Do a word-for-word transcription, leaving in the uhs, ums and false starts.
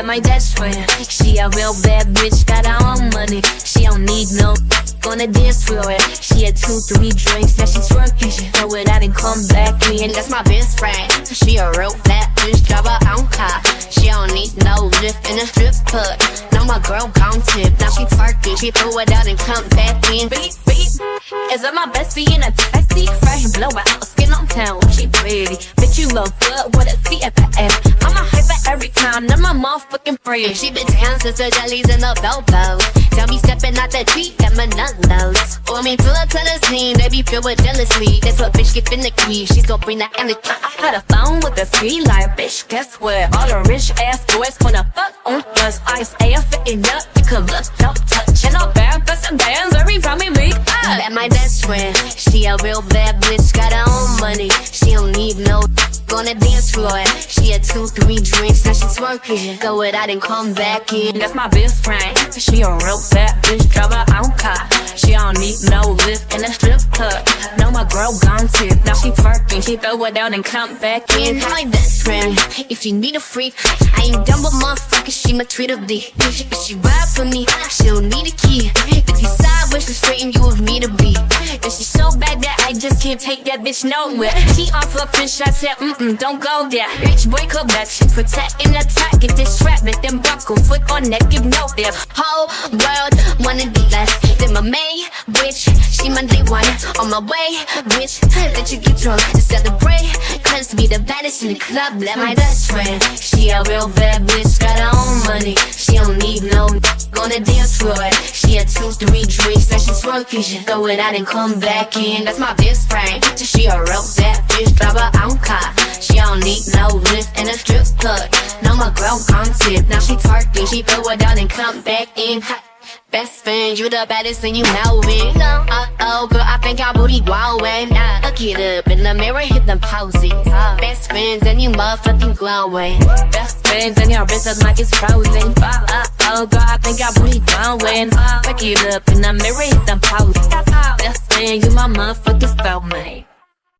met my best friend. She a real bad bitch, got her own money. She don't need no on the dance floor. She had two, three drinks, now she twerking. She throw it out and come back in. That's my best friend. She a real bad bitch, drive her own car. She don't need no lift in a strip club. Now my girl gon' tip, now she twerking. She throw it out and come back in. Beep, beep. Is that my bestie in a taxi? Fresh blow out, skin on town, she pretty. Bitch, you look good with a C F F. I'm a hyper every time, now my motherfucking free. She been down since the jellies and the Bobo. Tell me stepping out the tree, got my nut lows. Or me pull up to the scene, they be filled with jealousy. That's what bitch get in the key, she's gon' bring that energy. I had a phone with a speed like, bitch, guess what? All the rich ass boys wanna fuck on us. Ice air fitting up, you could look, don't touch. And all bad, but some bands every time we meet up. That my best friend, she a real bad bitch, got her own money. She don't need no on the dance floor. She had two, three drinks, now she twerking. Go it out and come back in. That's my best friend. She a real bad bitch, drive her own car. She don't need no lift in a strip club. No, my girl gone tip, now she twerking. She throw it down and come back in. My best friend, if you need a freak, I ain't dumb with motherfuckers, she my Twitter D. If she ride for me, she don't need a key. If you sideways, she straighten you with me to be. And she's so bad that I just can't take that bitch nowhere. She off her fish, I said, mm-mm, don't go there. Bitch, boy, come back, she protecting the attack. Get this strap, let them buckle, foot on neck, give no there. Whole world wanna be less than my main bitch. She my day one, on my way, bitch. Let you get drunk to celebrate, cause be the baddest in the club, like my best friend. She a real bad bitch, got her own money. She don't need no on the dance floor. She had two, three drinks, now she's twerking. She throw it out and come back in. That's my best friend. She a real bad bitch, drive her own car. She don't need no lift in a strip club. No, my girl gon' tip, now she twerking. She throw it out and come back in. Best friend, you the baddest and you know it. Uh-oh, girl, I think our booty growing. Look it up in the mirror, hit them poses. Best friends and you motherfucking glowing. Best friends and your business like it's frozen. Uh-oh, girl, I think our booty growing. Look it up in the mirror, hit them poses. Best friend, you my motherfucking soulmate.